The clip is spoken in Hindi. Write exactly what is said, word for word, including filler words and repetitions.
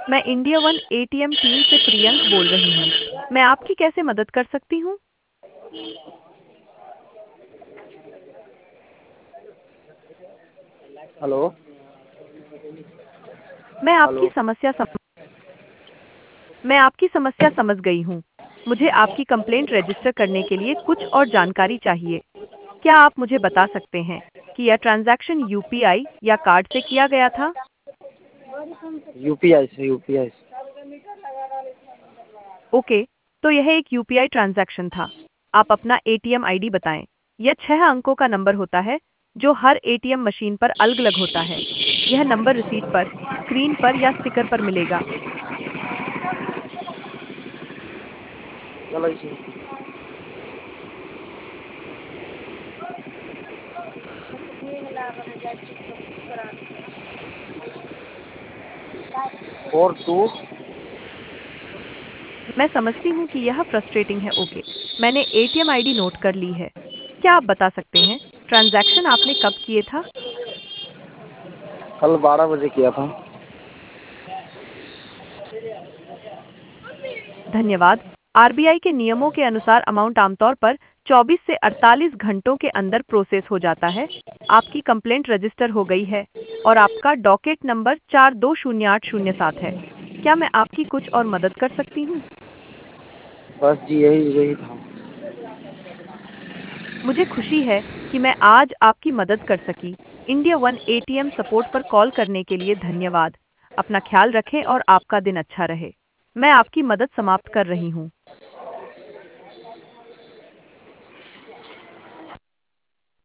मैं इंडिया वन एटीएम टीम से प्रियंक बोल रही हूँ। मैं आपकी कैसे मदद कर सकती हूँ? हेलो। मैं आपकी हेलो। समस्या सम... मैं आपकी समस्या समझ गई हूँ। मुझे आपकी कंप्लेंट रजिस्टर करने के लिए कुछ और जानकारी चाहिए। क्या आप मुझे बता सकते हैं कि यह ट्रांजैक्शन यूपीआई या कार्ड से किया गया था? यूपीआई से यूपीआई से। ओके, तो यह एक यूपीआई ट्रांजैक्शन था। आप अपना एटीएम आईडी बताएं। यह छह अंकों का नंबर होता है जो हर एटीएम मशीन पर अलग-अलग होता है। यह नंबर रिसीट पर, स्क्रीन पर या स्टिकर पर मिलेगा। चलो इसी फोर टू। मैं समझती हूँ कि यह फ्रस्ट्रेटिंग है। ओके, मैंने एटीएम आईडी नोट कर ली है। क्या आप बता सकते हैं ट्रांजैक्शन आपने कब किए था? कल बारह बजे किया था। धन्यवाद। आरबीआई के नियमों के अनुसार अमाउंट आमतौर पर चौबीस से अड़तालीस घंटों के अंदर प्रोसेस हो जाता है। आपकी कंप्लेंट रजिस्टर हो गई है और आपका डॉकेट नंबर चार दो शून्य आठ शून्य सात है। क्या मैं आपकी कुछ और मदद कर सकती हूँ? बस जी यही यही था। मुझे खुशी है कि मैं आज आपकी मदद कर सकी। इंडिया वन एटीएम सपोर्ट पर कॉल करने के लिए धन्यवाद। अपना ख्याल रखें और आपका दिन अच्छा रहे। मैं आपकी मदद समाप्त कर रही हूँ।